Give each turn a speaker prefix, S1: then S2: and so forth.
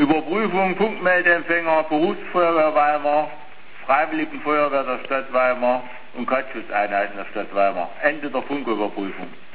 S1: Überprüfung Funkmeldeempfänger, Berufsfeuerwehr Weimar, Freiwilligenfeuerwehr der Stadt Weimar und Kurzschutzeinheiten der Stadt Weimar. Ende der Funküberprüfung.